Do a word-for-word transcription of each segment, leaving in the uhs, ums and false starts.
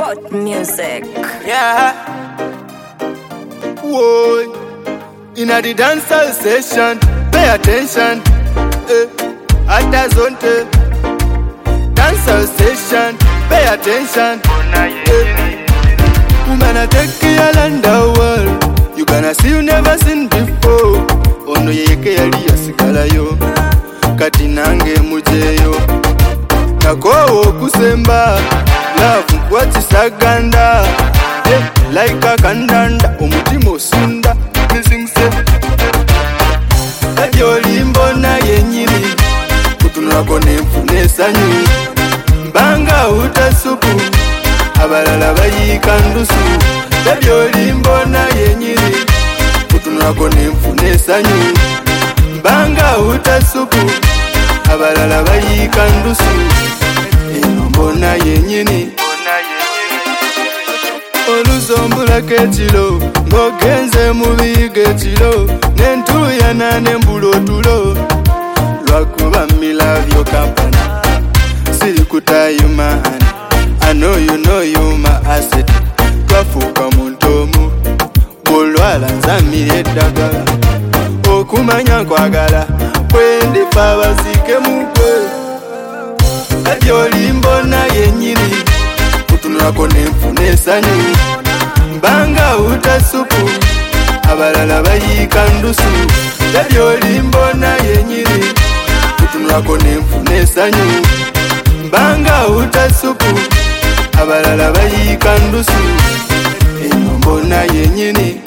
Hot music. Yeah. Whoa. In a the dancehall session, pay attention. Eh. At the zone, dancehall session, pay attention. Eh. Woman, I take you around the world. You gonna see you never seen before. Ono yeke yali yasigala yo, kati nange mujeyo. Nakowo kusemba, love nkwakisaganda. Eh, like a kandanda, omutima osunda. Missing se Kadyoli mbona yenyini, kutunulako nenfuna essanyu. Mbanga utasupu, abalala bayika ndusu. Kadyoli mbona yenyini, kutunulako nenfuna essanyu. Mbanga utasupu, abalala bayika ndusu. Eno mbona yenyini, olusombulako ekiro ng'ogenze mu biyiga ekiro n'entuyana n'embula otulo lwakuba milavyo kampani siri kutayuma hani I know you know you my asset twafuuka muntu omu bw'olwala nzamira eddagala okumanya nkwagala bwe ndifa abasiike mukwe kadyoli mbona yennyini kutunulako nenfuna essanyu. Mbanga utasupu, abalala bayika ndusu. Kadyoli mbona yenyini, kutunulako nenfuna essanyu. Mbanga utasupu, abalala bayika ndusu. Eno mbona yenyini,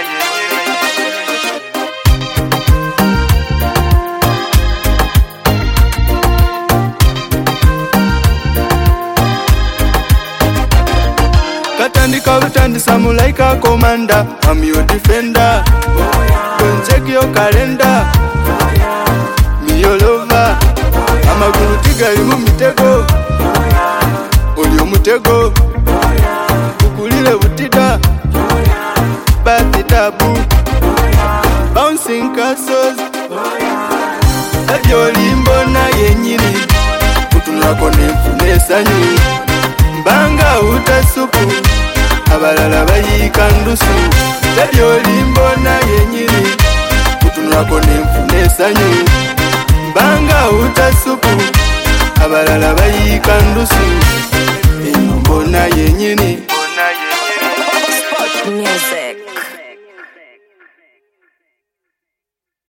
katandika butandisa mulaika komanda. I'm your defender. Don't check your calendar. Me your lover. Amagulu tigali mu mitego. Oli omutego. Kukulile butida. Bati tabu. Bouncing castles. Kadyoli mbona yenyini, kutunulako nenfuna essanyu. Mbanga utasupu, abalala bayika ndusu. Kadyoli mbona yenyini, kutunulako nenfuna essanyu. Mbanga utasupu, abalala bayika ndusu. Eno mbona yenyini.